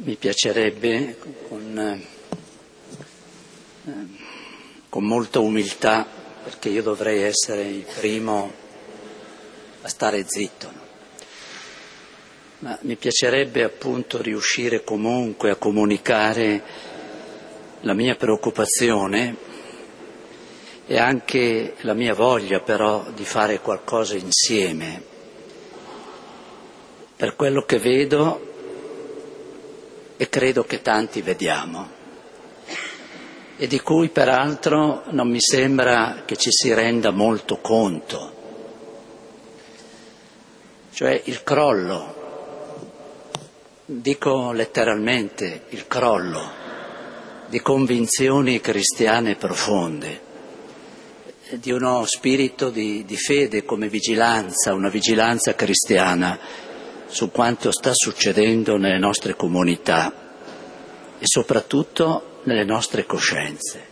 Mi piacerebbe con molta umiltà, perché io dovrei essere il primo a stare zitto, no? Ma mi piacerebbe appunto riuscire comunque a comunicare la mia preoccupazione e anche la mia voglia però di fare qualcosa insieme per quello che vedo e credo che tanti vediamo e di cui peraltro non mi sembra che ci si renda molto conto, cioè il crollo, dico letteralmente il crollo di convinzioni cristiane profonde, di uno spirito di fede come vigilanza, una vigilanza cristiana su quanto sta succedendo nelle nostre comunità e soprattutto nelle nostre coscienze.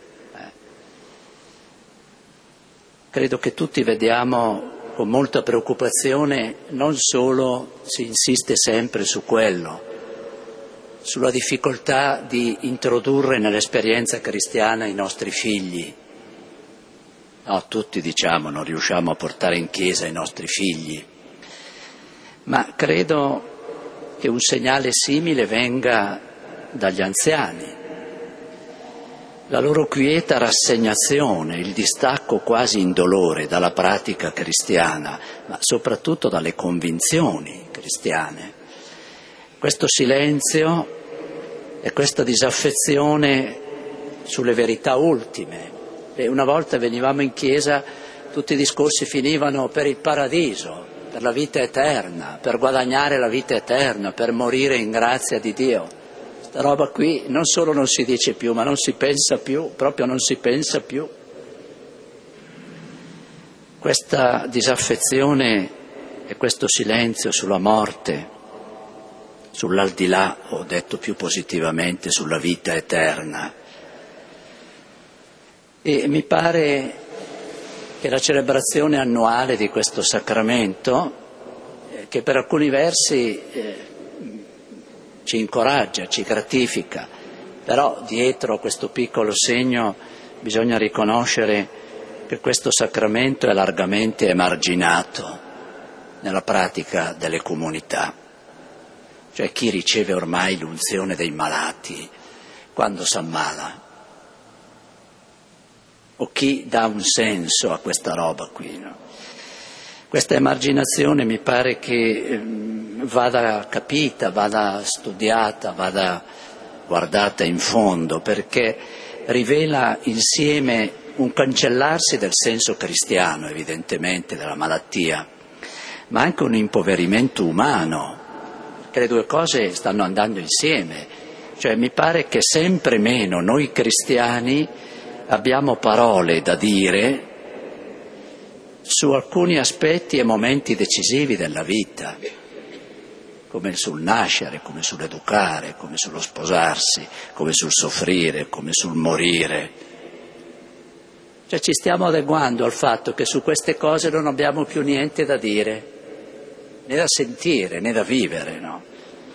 Credo che tutti vediamo con molta preoccupazione, non solo si insiste sempre su quello, sulla difficoltà di introdurre nell'esperienza cristiana i nostri figli. No, tutti diciamo non riusciamo a portare in chiesa i nostri figli, ma credo che un segnale simile venga dagli anziani. La loro quieta rassegnazione, il distacco quasi indolore dalla pratica cristiana, ma soprattutto dalle convinzioni cristiane. Questo silenzio e questa disaffezione sulle verità ultime. E una volta venivamo in chiesa, tutti i discorsi finivano per il paradiso, per la vita eterna, per guadagnare la vita eterna, per morire in grazia di Dio. Questa roba qui non solo non si dice più, ma non si pensa più, proprio non si pensa più. Questa disaffezione e questo silenzio sulla morte, sull'aldilà, o detto più positivamente, sulla vita eterna. E mi pare che la celebrazione annuale di questo sacramento, che per alcuni versi ci incoraggia, ci gratifica, però dietro questo piccolo segno bisogna riconoscere che questo sacramento è largamente emarginato nella pratica delle comunità. Cioè chi riceve ormai l'unzione dei malati quando s'ammala? O chi dà un senso a questa roba qui, no? Questa emarginazione mi pare che vada capita, vada studiata, vada guardata in fondo, perché rivela insieme un cancellarsi del senso cristiano, evidentemente, della malattia, ma anche un impoverimento umano, perché le due cose stanno andando insieme. Cioè mi pare che sempre meno noi cristiani abbiamo parole da dire su alcuni aspetti e momenti decisivi della vita, come sul nascere, come sull'educare, come sullo sposarsi, come sul soffrire, come sul morire. Cioè ci stiamo adeguando al fatto che su queste cose non abbiamo più niente da dire, né da sentire, né da vivere, no?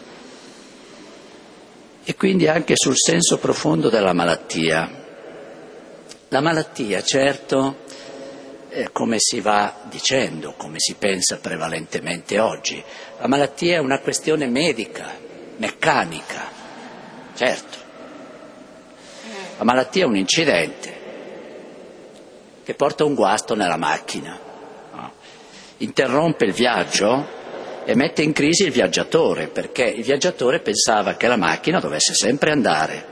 E quindi anche sul senso profondo della malattia. La malattia, certo, come si va dicendo, come si pensa prevalentemente oggi, la malattia è una questione medica, meccanica, certo. La malattia è un incidente che porta un guasto nella macchina, no? Interrompe il viaggio e mette in crisi il viaggiatore, perché il viaggiatore pensava che la macchina dovesse sempre andare.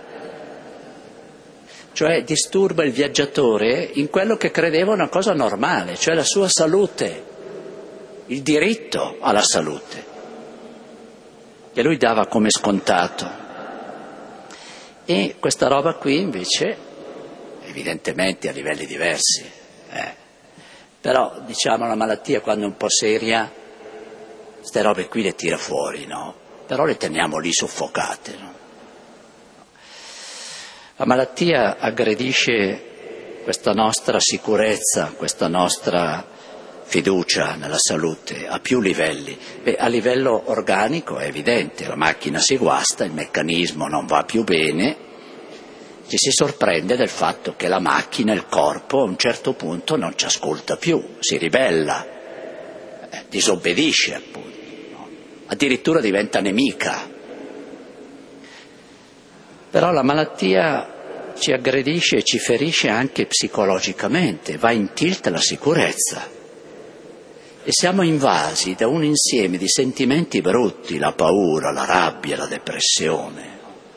Cioè disturba il viaggiatore in quello che credeva una cosa normale, cioè la sua salute, il diritto alla salute, che lui dava come scontato. E questa roba qui invece, evidentemente a livelli diversi, però diciamo la malattia quando è un po' seria, queste robe qui le tira fuori, no? Però le teniamo lì soffocate, no? La malattia aggredisce questa nostra sicurezza, questa nostra fiducia nella salute a più livelli. A livello organico è evidente, la macchina si guasta, il meccanismo non va più bene, ci si sorprende del fatto che la macchina, il corpo, a un certo punto non ci ascolta più, si ribella, disobbedisce appunto, no? Addirittura diventa nemica. Però la malattia ci aggredisce e ci ferisce anche psicologicamente, va in tilt la sicurezza. E siamo invasi da un insieme di sentimenti brutti, la paura, la rabbia, la depressione.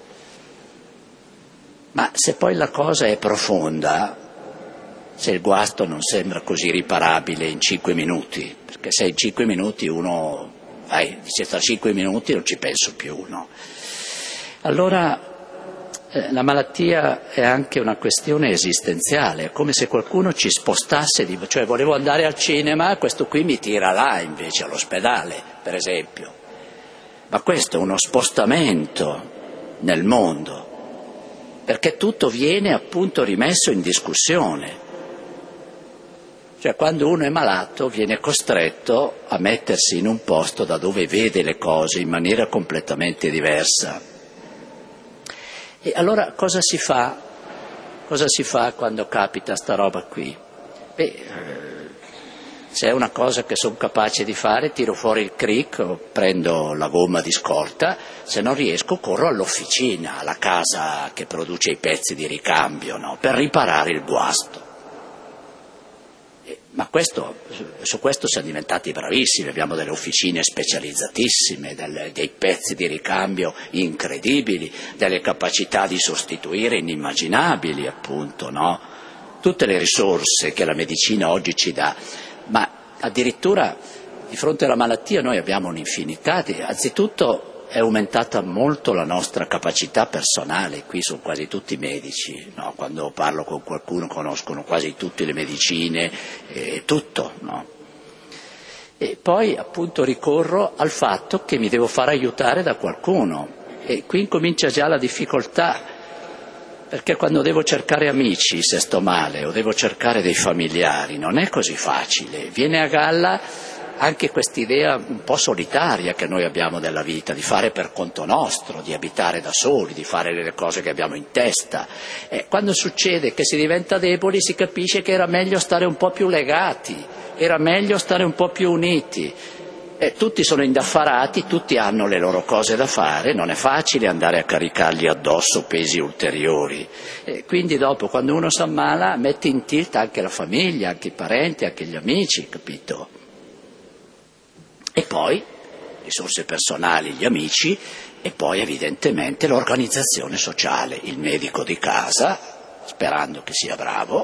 Ma se poi la cosa è profonda, se il guasto non sembra così riparabile in 5 minuti, perché se in 5 minuti uno dice tra 5 minuti non ci penso più, no? Allora la malattia è anche una questione esistenziale, è come se qualcuno ci spostasse, cioè volevo andare al cinema, questo qui mi tira là invece all'ospedale, per esempio. Ma questo è uno spostamento nel mondo, perché tutto viene appunto rimesso in discussione. Cioè quando uno è malato viene costretto a mettersi in un posto da dove vede le cose in maniera completamente diversa. E allora cosa si fa? Cosa si fa quando capita sta roba qui? Se è una cosa che sono capace di fare, tiro fuori il crick o prendo la gomma di scorta, se non riesco corro all'officina, alla casa che produce i pezzi di ricambio, no? Per riparare il guasto. Ma su questo siamo diventati bravissimi, abbiamo delle officine specializzatissime, dei pezzi di ricambio incredibili, delle capacità di sostituire inimmaginabili, appunto, no? Tutte le risorse che la medicina oggi ci dà, ma addirittura di fronte alla malattia noi abbiamo un'infinità anzitutto è aumentata molto la nostra capacità personale, qui sono quasi tutti medici, no? Quando parlo con qualcuno conoscono quasi tutte le medicine, tutto, no? E poi appunto ricorro al fatto che mi devo far aiutare da qualcuno e qui incomincia già la difficoltà, perché quando devo cercare amici se sto male o devo cercare dei familiari non è così facile, viene a galla anche quest'idea un po' solitaria che noi abbiamo della vita, di fare per conto nostro, di abitare da soli, di fare le cose che abbiamo in testa. Quando succede che si diventa deboli si capisce che era meglio stare un po' più legati, era meglio stare un po' più uniti. Tutti sono indaffarati, tutti hanno le loro cose da fare, non è facile andare a caricargli addosso pesi ulteriori. Quindi dopo, quando uno si ammala, mette in tilt anche la famiglia, anche i parenti, anche gli amici, capito? E poi risorse personali, gli amici, e poi evidentemente l'organizzazione sociale, il medico di casa, sperando che sia bravo,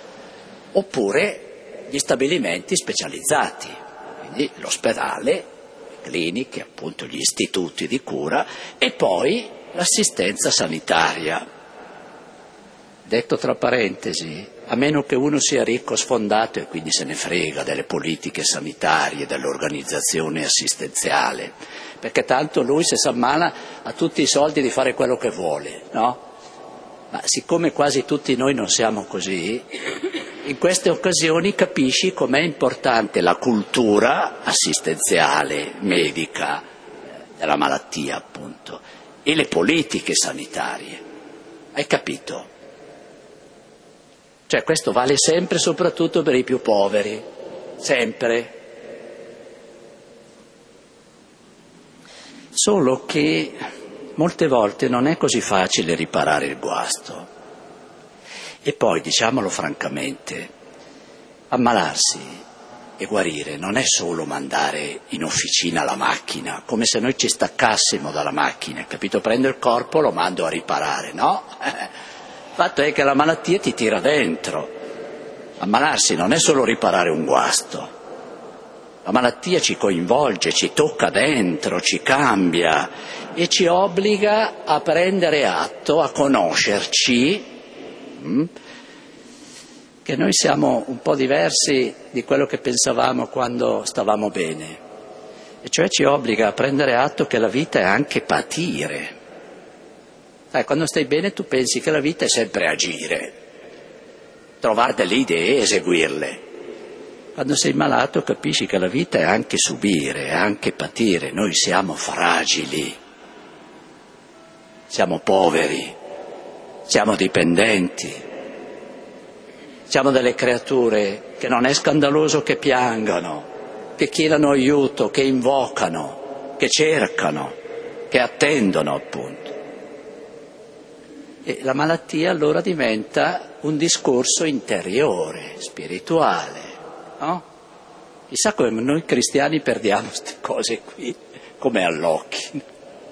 oppure gli stabilimenti specializzati, quindi l'ospedale, le cliniche, appunto gli istituti di cura, e poi l'assistenza sanitaria. Detto tra parentesi, a meno che uno sia ricco sfondato e quindi se ne frega delle politiche sanitarie, dell'organizzazione assistenziale, perché tanto lui se si ammala ha tutti i soldi di fare quello che vuole, no? Ma siccome quasi tutti noi non siamo così, in queste occasioni capisci com'è importante la cultura assistenziale, medica, della malattia appunto, e le politiche sanitarie. Hai capito? Cioè questo vale sempre soprattutto per i più poveri, sempre. Solo che molte volte non è così facile riparare il guasto. E poi, diciamolo francamente, ammalarsi e guarire non è solo mandare in officina la macchina, come se noi ci staccassimo dalla macchina, capito? Prendo il corpo, lo mando a riparare, no? Il fatto è che la malattia ti tira dentro. Ammalarsi non è solo riparare un guasto. La malattia ci coinvolge, ci tocca dentro, ci cambia e ci obbliga a prendere atto, a conoscerci, che noi siamo un po' diversi di quello che pensavamo quando stavamo bene. E cioè ci obbliga a prendere atto che la vita è anche patire. Quando stai bene tu pensi che la vita è sempre agire, trovare delle idee e eseguirle. Quando sei malato capisci che la vita è anche subire, è anche patire. Noi siamo fragili, siamo poveri, siamo dipendenti, siamo delle creature che non è scandaloso che piangano, che chiedano aiuto, che invocano, che cercano, che attendono appunto. E la malattia allora diventa un discorso interiore, spirituale, no? Chissà come noi cristiani perdiamo queste cose qui, come all'occhio,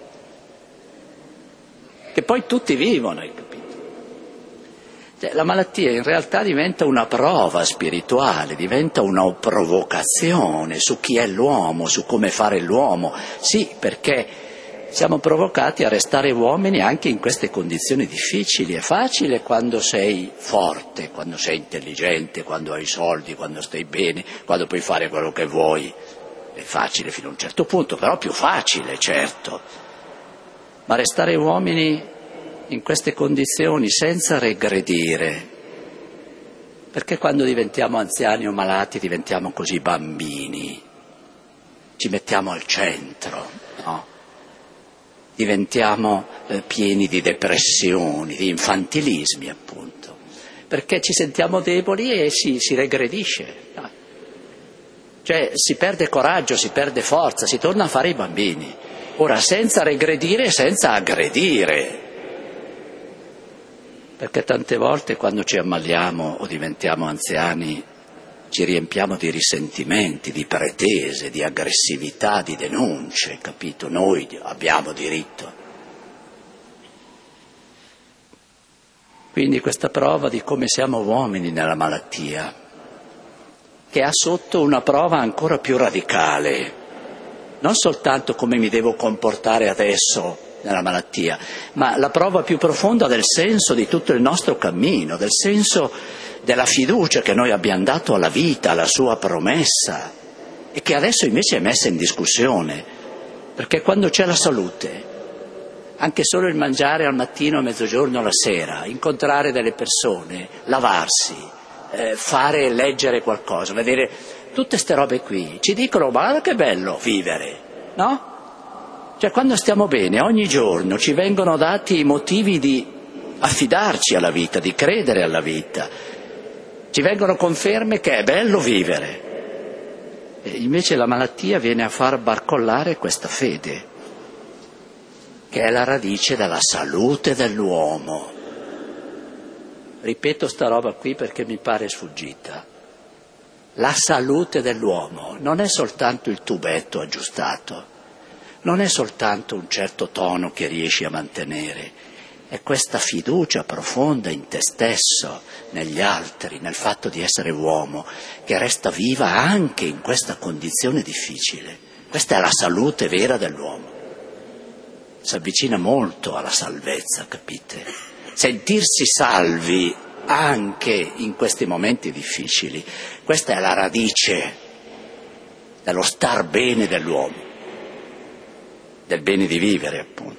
che poi tutti vivono, hai capito? Cioè, la malattia in realtà diventa una prova spirituale, diventa una provocazione su chi è l'uomo, su come fare l'uomo. Sì, perché siamo provocati a restare uomini anche in queste condizioni difficili. È facile quando sei forte, quando sei intelligente, quando hai soldi, quando stai bene, quando puoi fare quello che vuoi. È facile fino a un certo punto, però più facile, certo. Ma restare uomini in queste condizioni senza regredire, perché quando diventiamo anziani o malati diventiamo così bambini, ci mettiamo al centro, no? Diventiamo pieni di depressioni, di infantilismi appunto, perché ci sentiamo deboli e si regredisce, no? Cioè si perde coraggio, si perde forza, si torna a fare i bambini, ora senza regredire e senza aggredire, perché tante volte quando ci ammaliamo o diventiamo anziani ci riempiamo di risentimenti, di pretese, di aggressività, di denunce, capito? Noi abbiamo diritto. Quindi questa prova di come siamo uomini nella malattia, che ha sotto una prova ancora più radicale, non soltanto come mi devo comportare adesso nella malattia, ma la prova più profonda del senso di tutto il nostro cammino, del senso della fiducia che noi abbiamo dato alla vita, alla sua promessa, e che adesso invece è messa in discussione, perché quando c'è la salute, anche solo il mangiare al mattino, a mezzogiorno, alla sera, incontrare delle persone, lavarsi, fare, leggere qualcosa, vedere tutte ste robe qui, ci dicono ma guarda che bello vivere, no? Cioè quando stiamo bene ogni giorno ci vengono dati i motivi di affidarci alla vita, di credere alla vita, ci vengono conferme che è bello vivere. E invece la malattia viene a far barcollare questa fede, che è la radice della salute dell'uomo. Ripeto sta roba qui perché mi pare sfuggita. La salute dell'uomo non è soltanto il tubetto aggiustato, non è soltanto un certo tono che riesci a mantenere, è questa fiducia profonda in te stesso, negli altri, nel fatto di essere uomo, che resta viva anche in questa condizione difficile. Questa è la salute vera dell'uomo. Si avvicina molto alla salvezza, capite? Sentirsi salvi anche in questi momenti difficili, questa è la radice dello star bene dell'uomo, del bene di vivere appunto.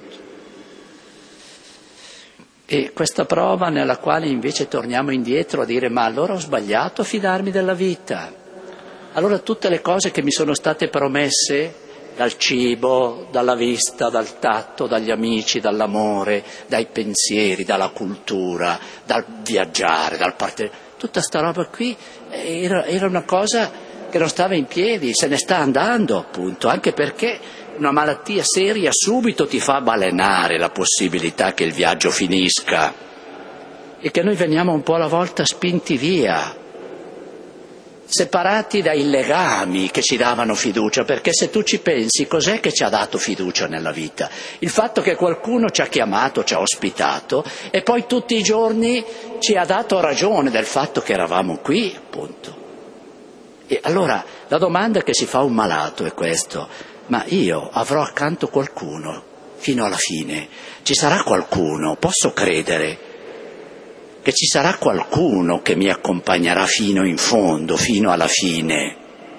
E questa prova nella quale invece torniamo indietro a dire ma allora ho sbagliato a fidarmi della vita, allora tutte le cose che mi sono state promesse dal cibo, dalla vista, dal tatto, dagli amici, dall'amore, dai pensieri, dalla cultura, dal viaggiare, dal partire, tutta sta roba qui era una cosa che non stava in piedi, se ne sta andando appunto, anche perché una malattia seria subito ti fa balenare la possibilità che il viaggio finisca e che noi veniamo un po' alla volta spinti via, separati dai legami che ci davano fiducia, perché se tu ci pensi cos'è che ci ha dato fiducia nella vita? Il fatto che qualcuno ci ha chiamato, ci ha ospitato e poi tutti i giorni ci ha dato ragione del fatto che eravamo qui, appunto. E allora la domanda che si fa un malato è questo: ma io avrò accanto qualcuno fino alla fine? Ci sarà qualcuno? Posso credere che ci sarà qualcuno che mi accompagnerà fino in fondo, fino alla fine?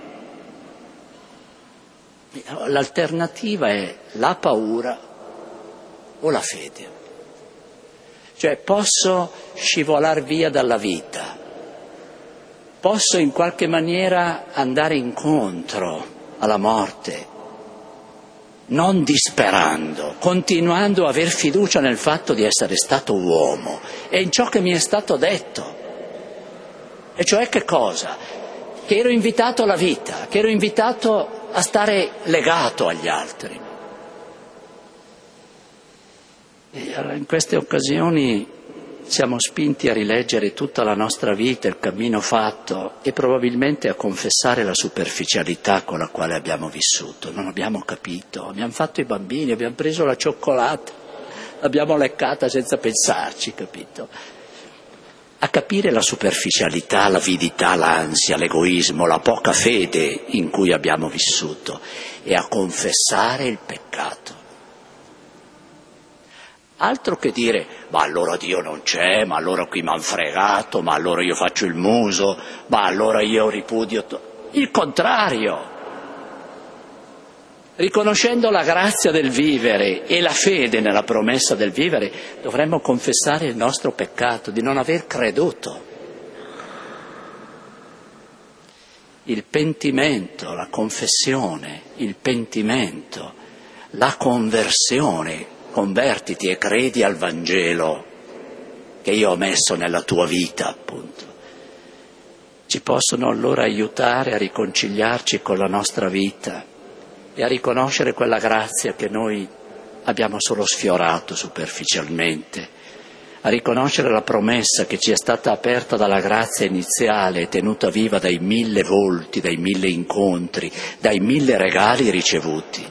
L'alternativa è la paura o la fede. Cioè posso scivolar via dalla vita, posso in qualche maniera andare incontro alla morte, non disperando, continuando a aver fiducia nel fatto di essere stato uomo e in ciò che mi è stato detto. E cioè che cosa? Che ero invitato alla vita, che ero invitato a stare legato agli altri. E allora in queste occasioni siamo spinti a rileggere tutta la nostra vita, il cammino fatto e probabilmente a confessare la superficialità con la quale abbiamo vissuto. Non abbiamo capito, abbiamo fatto i bambini, abbiamo preso la cioccolata, l'abbiamo leccata senza pensarci, capito? A capire la superficialità, l'avidità, l'ansia, l'egoismo, la poca fede in cui abbiamo vissuto e a confessare il peccato. Altro che dire, ma allora Dio non c'è, ma allora qui m'han fregato, ma allora io faccio il muso, ma allora io ripudio. Il contrario. Riconoscendo la grazia del vivere e la fede nella promessa del vivere, dovremmo confessare il nostro peccato di non aver creduto. Il pentimento, la confessione, il pentimento, la conversione, convertiti e credi al Vangelo che io ho messo nella tua vita, appunto. Ci possono allora aiutare a riconciliarci con la nostra vita e a riconoscere quella grazia che noi abbiamo solo sfiorato superficialmente, a riconoscere la promessa che ci è stata aperta dalla grazia iniziale e tenuta viva dai 1000 volti, dai 1000 incontri, dai 1000 regali ricevuti.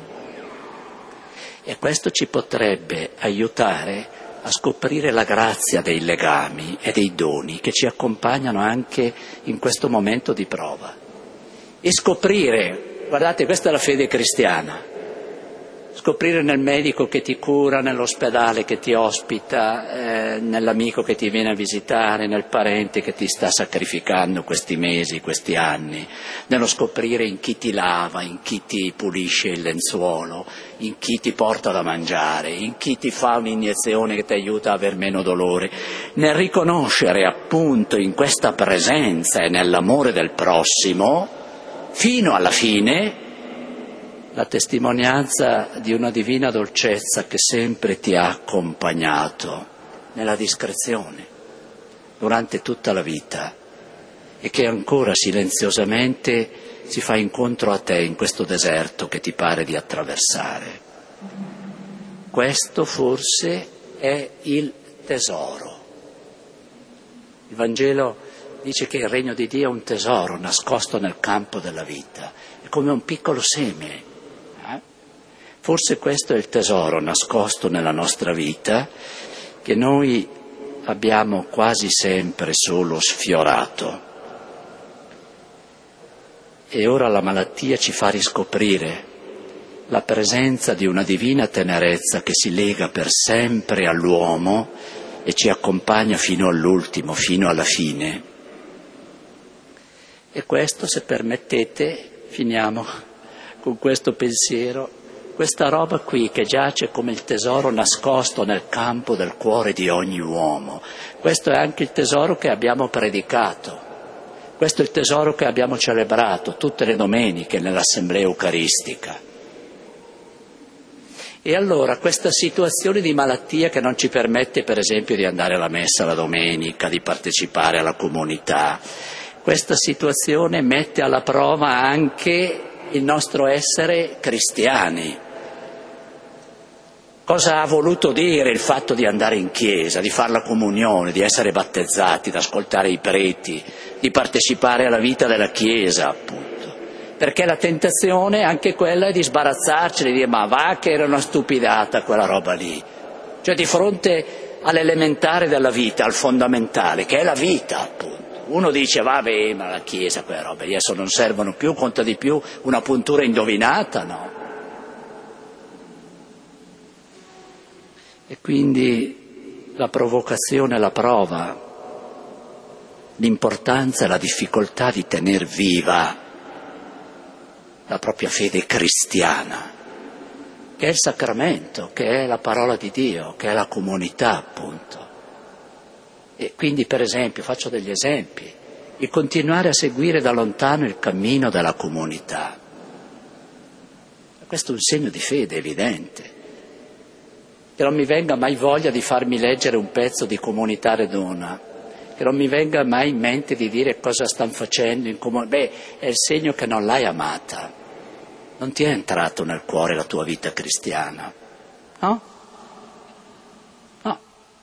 E questo ci potrebbe aiutare a scoprire la grazia dei legami e dei doni che ci accompagnano anche in questo momento di prova. E scoprire, guardate, questa è la fede cristiana, scoprire nel medico che ti cura, nell'ospedale che ti ospita, nell'amico che ti viene a visitare, nel parente che ti sta sacrificando questi mesi, questi anni, nello scoprire in chi ti lava, in chi ti pulisce il lenzuolo, in chi ti porta da mangiare, in chi ti fa un'iniezione che ti aiuta a aver meno dolore, nel riconoscere appunto in questa presenza e nell'amore del prossimo, fino alla fine, la testimonianza di una divina dolcezza che sempre ti ha accompagnato nella discrezione durante tutta la vita e che ancora silenziosamente si fa incontro a te in questo deserto che ti pare di attraversare. Questo forse è il tesoro. Il Vangelo dice che il regno di Dio è un tesoro nascosto nel campo della vita, è come un piccolo seme. Forse questo è il tesoro nascosto nella nostra vita che noi abbiamo quasi sempre solo sfiorato. E ora la malattia ci fa riscoprire la presenza di una divina tenerezza che si lega per sempre all'uomo e ci accompagna fino all'ultimo, fino alla fine. E questo, se permettete, finiamo con questo pensiero. Questa roba qui che giace come il tesoro nascosto nel campo del cuore di ogni uomo, questo è anche il tesoro che abbiamo predicato, questo è il tesoro che abbiamo celebrato tutte le domeniche nell'assemblea eucaristica. E allora questa situazione di malattia che non ci permette per esempio di andare alla messa la domenica, di partecipare alla comunità, questa situazione mette alla prova anche il nostro essere cristiani. Cosa ha voluto dire il fatto di andare in chiesa, di fare la comunione, di essere battezzati, di ascoltare i preti, di partecipare alla vita della chiesa, appunto? Perché la tentazione, anche quella, è di sbarazzarci, di dire ma va che era una stupidata quella roba lì. Cioè di fronte all'elementare della vita, al fondamentale, che è la vita, appunto. Uno dice vabbè, ma la chiesa, quelle robe adesso non servono più, conta di più una puntura indovinata, no? E quindi la provocazione, la prova, l'importanza e la difficoltà di tener viva la propria fede cristiana, che è il sacramento, che è la parola di Dio, che è la comunità, appunto. E quindi, per esempio, faccio degli esempi, di continuare a seguire da lontano il cammino della comunità. Questo è un segno di fede evidente. Che non mi venga mai voglia di farmi leggere un pezzo di Comunità Redona, che non mi venga mai in mente di dire cosa stanno facendo in comunità. È il segno che non l'hai amata, non ti è entrato nel cuore la tua vita cristiana, no? No.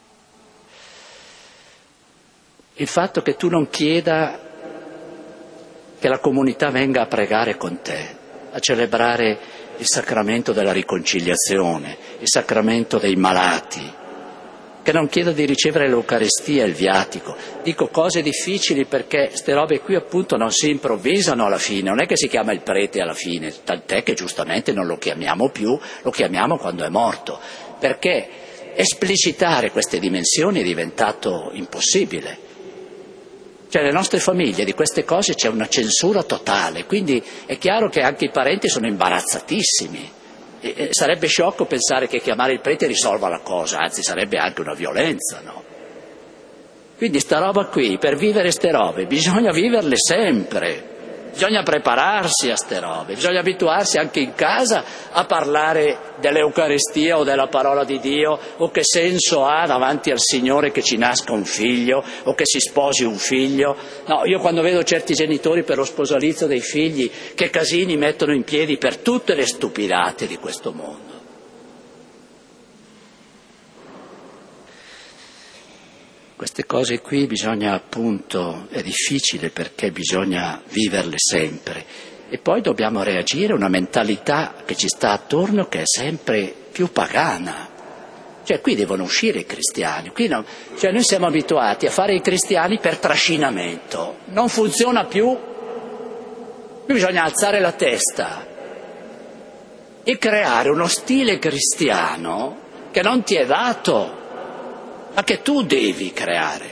Il fatto che tu non chieda che la comunità venga a pregare con te, a celebrare il sacramento della riconciliazione, il sacramento dei malati, che non chieda di ricevere l'Eucaristia e il viatico. Dico cose difficili perché ste robe qui appunto non si improvvisano alla fine, non è che si chiama il prete alla fine, tant'è che giustamente non lo chiamiamo più, lo chiamiamo quando è morto, perché esplicitare queste dimensioni è diventato impossibile. Cioè nelle nostre famiglie di queste cose c'è una censura totale, quindi è chiaro che anche i parenti sono imbarazzatissimi. E sarebbe sciocco pensare che chiamare il prete risolva la cosa, anzi sarebbe anche una violenza, no? Quindi sta roba qui, per vivere ste robe, bisogna viverle sempre. Bisogna prepararsi a ste robe, bisogna abituarsi anche in casa a parlare dell'Eucaristia o della parola di Dio, o che senso ha davanti al Signore che ci nasca un figlio o che si sposi un figlio. No, io quando vedo certi genitori per lo sposalizio dei figli, che casini mettono in piedi per tutte le stupidate di questo mondo. Queste cose qui bisogna appunto, è difficile perché bisogna viverle sempre e poi dobbiamo reagire a una mentalità che ci sta attorno che è sempre più pagana. Cioè qui devono uscire i cristiani, cioè noi siamo abituati a fare i cristiani per trascinamento, non funziona più, qui bisogna alzare la testa e creare uno stile cristiano che non ti è dato, ma che tu devi creare.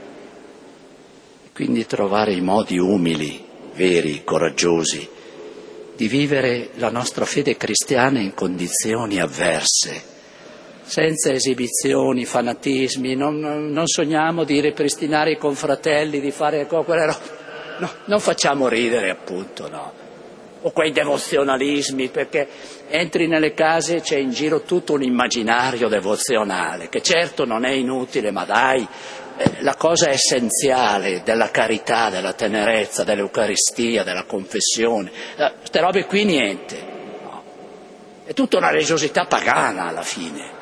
Quindi trovare i modi umili, veri, coraggiosi, di vivere la nostra fede cristiana in condizioni avverse, senza esibizioni, fanatismi, non sogniamo di ripristinare i confratelli, di fare quelle robe, no, non facciamo ridere appunto, no. O quei devozionalismi, perché entri nelle case, c'è in giro tutto un immaginario devozionale, che certo non è inutile, ma dai, la cosa essenziale della carità, della tenerezza, dell'Eucaristia, della confessione, queste robe qui niente, no. È tutta una religiosità pagana alla fine,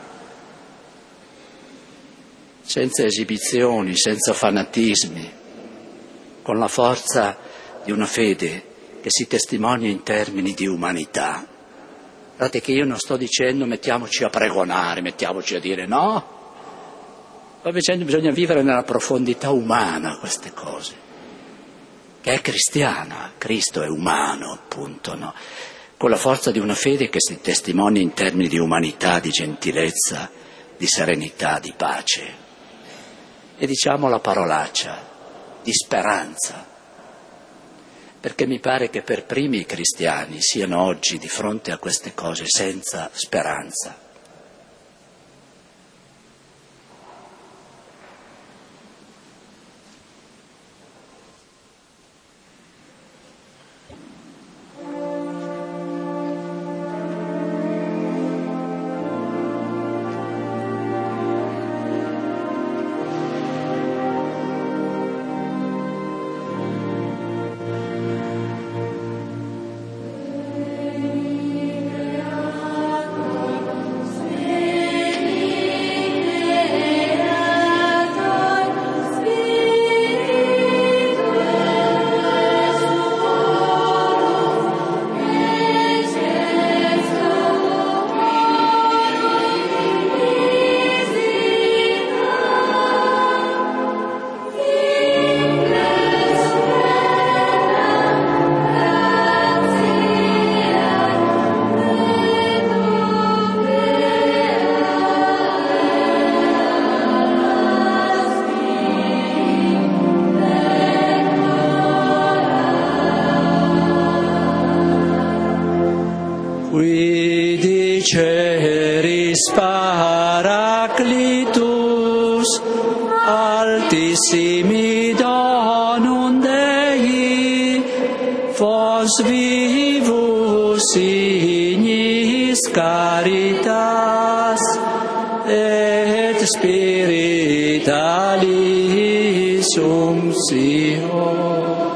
senza esibizioni, senza fanatismi, con la forza di una fede che si testimonia in termini di umanità. Guardate che io non sto dicendo mettiamoci a pregonare, mettiamoci a dire no, sto dicendo bisogna vivere nella profondità umana queste cose, che è cristiana, Cristo è umano appunto, no? Con la forza di una fede che si testimonia in termini di umanità, di gentilezza, di serenità, di pace. E diciamo la parolaccia, di speranza. Perché mi pare che per primi i cristiani siano oggi di fronte a queste cose senza speranza. Ceris Paraclitus altissimi donum signis caritas et spiritualis unctio.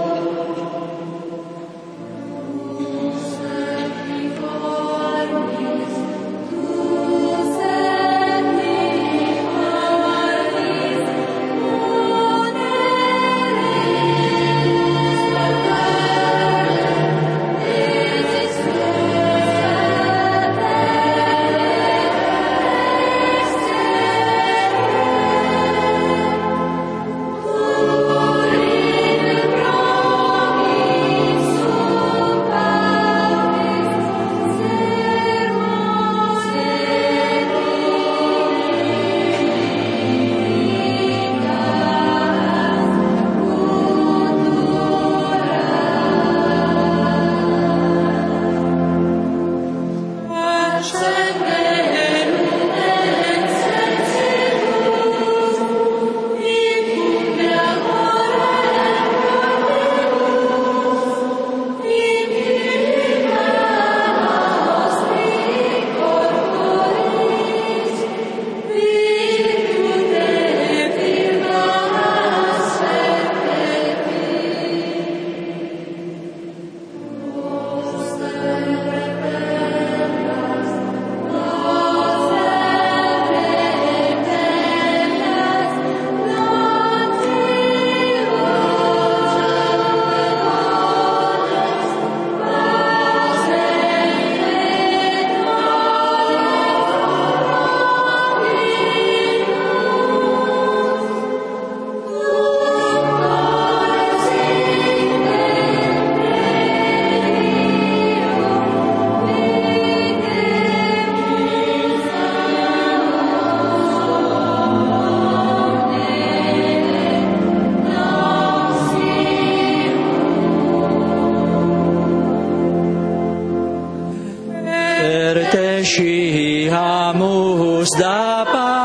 Sciamus da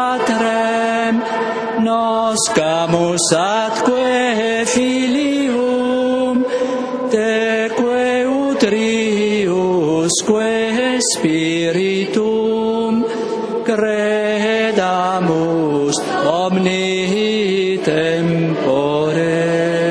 Patrem, noscamus atque filium, teque utriusque spiritum, credamus omni tempore.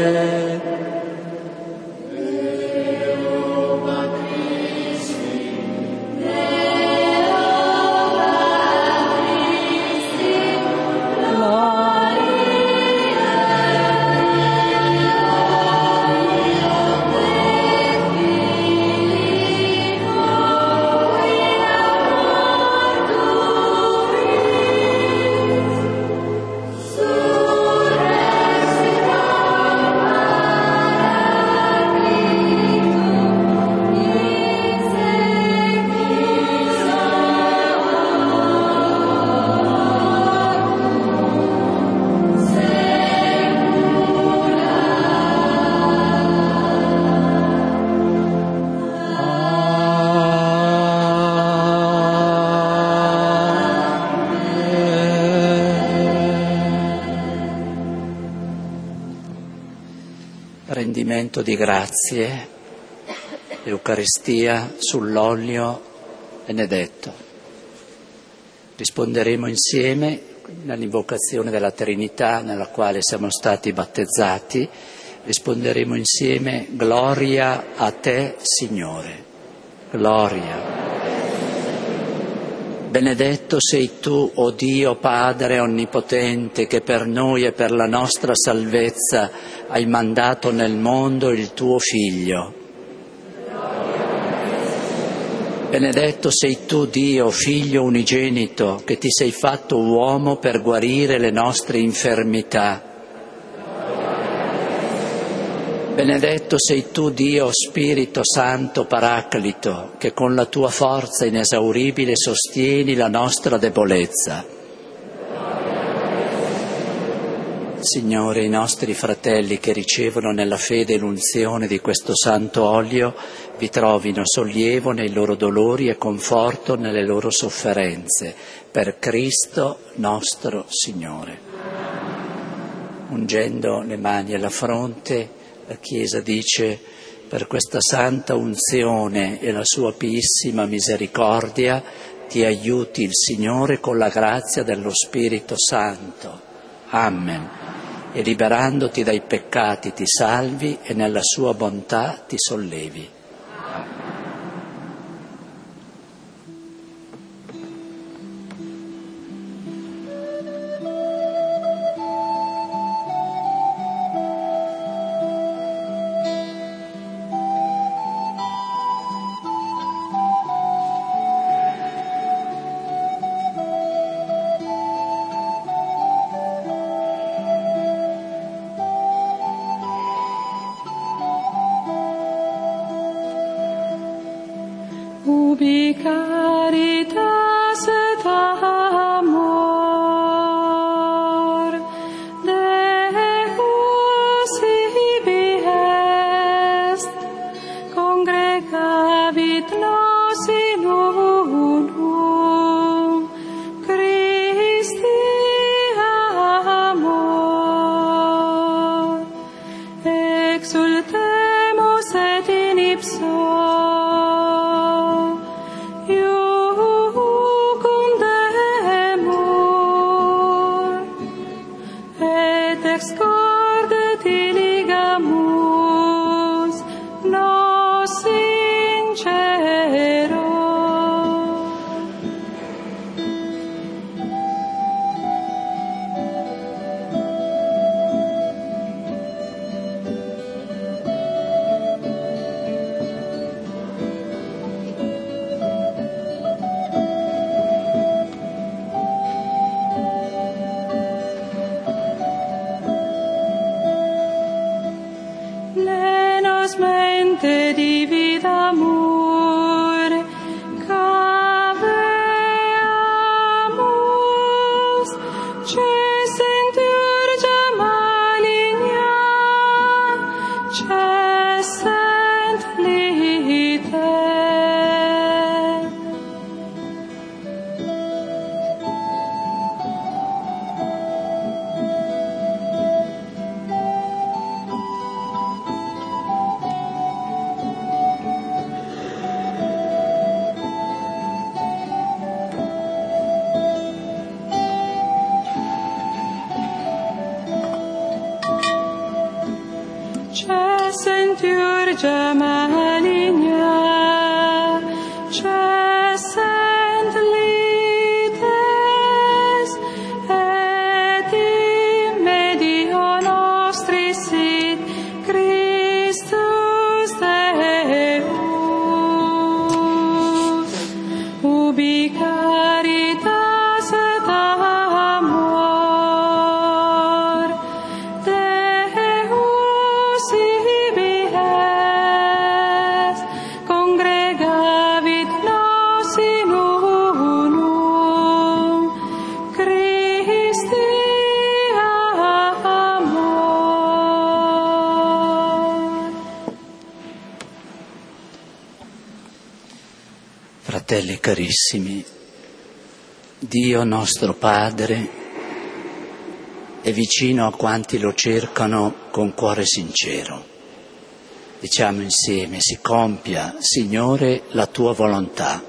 Rendimento di grazie, Eucaristia sull'olio benedetto. Risponderemo insieme nell'invocazione della Trinità nella quale siamo stati battezzati, risponderemo insieme: Gloria a te, Signore. Gloria. Benedetto sei tu, o Dio Padre Onnipotente, che per noi e per la nostra salvezza hai mandato nel mondo il tuo Figlio. Benedetto sei tu, Dio, Figlio unigenito, che ti sei fatto uomo per guarire le nostre infermità. Benedetto sei tu, Dio, Spirito Santo Paraclito, che con la tua forza inesauribile sostieni la nostra debolezza. Signore, i nostri fratelli che ricevono nella fede l'unzione di questo santo olio vi trovino sollievo nei loro dolori e conforto nelle loro sofferenze, per Cristo nostro Signore. Ungendo le mani e la fronte, la Chiesa dice: per questa santa unzione e la sua piissima misericordia, ti aiuti il Signore con la grazia dello Spirito Santo. Amen. E liberandoti dai peccati ti salvi e nella sua bontà ti sollevi. Ubi caritas et amor, Deus ibi est, congregavit nos in unum, Christi amor, exultemus et in ipso mente dividamur, caveamus, cessentiur maligna, cessent lite. Cessentiurge maligna, cessent lites, et in medio nostri sit Christus Deus, ubi caritas et amor, Deus ibi est, congregavit nos in unum, Christi amor. Fratelli carissimi, Dio nostro Padre è vicino a quanti lo cercano con cuore sincero. Diciamo insieme: si compia, Signore, la tua volontà.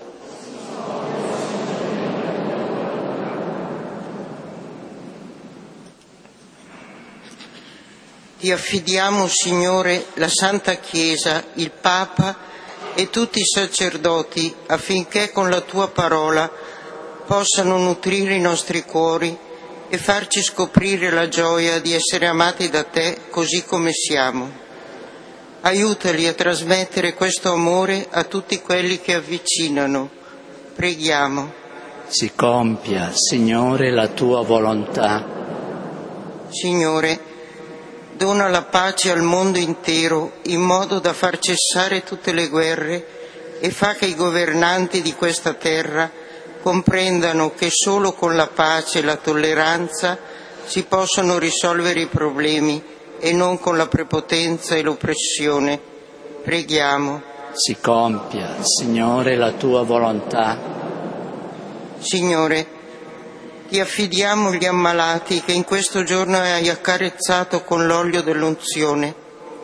Ti affidiamo, Signore, la Santa Chiesa, il Papa e tutti i sacerdoti, affinché con la tua parola possano nutrire i nostri cuori e farci scoprire la gioia di essere amati da te così come siamo. Aiutali a trasmettere questo amore a tutti quelli che avvicinano. Preghiamo. Si compia, Signore, la tua volontà. Signore, dona la pace al mondo intero in modo da far cessare tutte le guerre e fa che i governanti di questa terra comprendano che solo con la pace e la tolleranza si possono risolvere i problemi e non con la prepotenza e l'oppressione. Preghiamo. Si compia, Signore, la tua volontà. Signore, ti affidiamo gli ammalati che in questo giorno hai accarezzato con l'olio dell'unzione.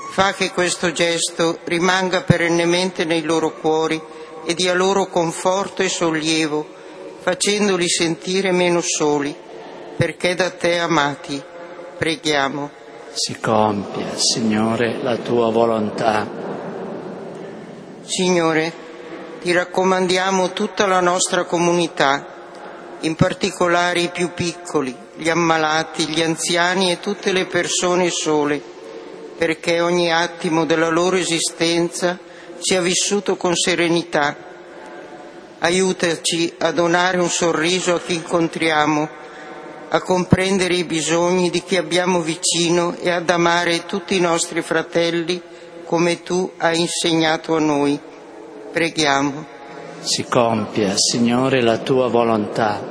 Fa che questo gesto rimanga perennemente nei loro cuori e dia loro conforto e sollievo, facendoli sentire meno soli, perché da te amati. Preghiamo. Si compia, Signore, la tua volontà. Signore, ti raccomandiamo tutta la nostra comunità, in particolare i più piccoli, gli ammalati, gli anziani e tutte le persone sole, perché ogni attimo della loro esistenza sia vissuto con serenità. Aiutaci a donare un sorriso a chi incontriamo, a comprendere i bisogni di chi abbiamo vicino e ad amare tutti i nostri fratelli come tu hai insegnato a noi. Preghiamo. Si compia, Signore, la tua volontà.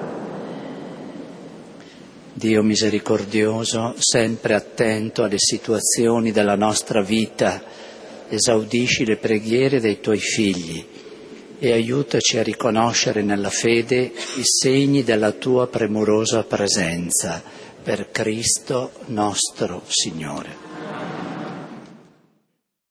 Dio misericordioso, sempre attento alle situazioni della nostra vita, esaudisci le preghiere dei tuoi figli e aiutaci a riconoscere nella fede i segni della tua premurosa presenza, per Cristo nostro Signore.